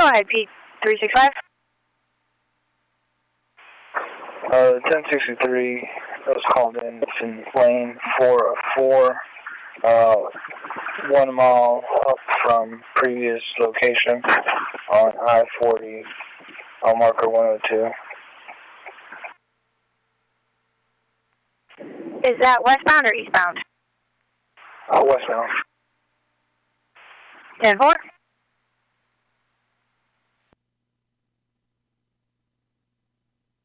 ahead, Pete. 365. 1063 was called in. It's in lane 404, 1 mile up from previous location on I-40, on marker 102. Is that westbound or eastbound? Westbound. 10-4.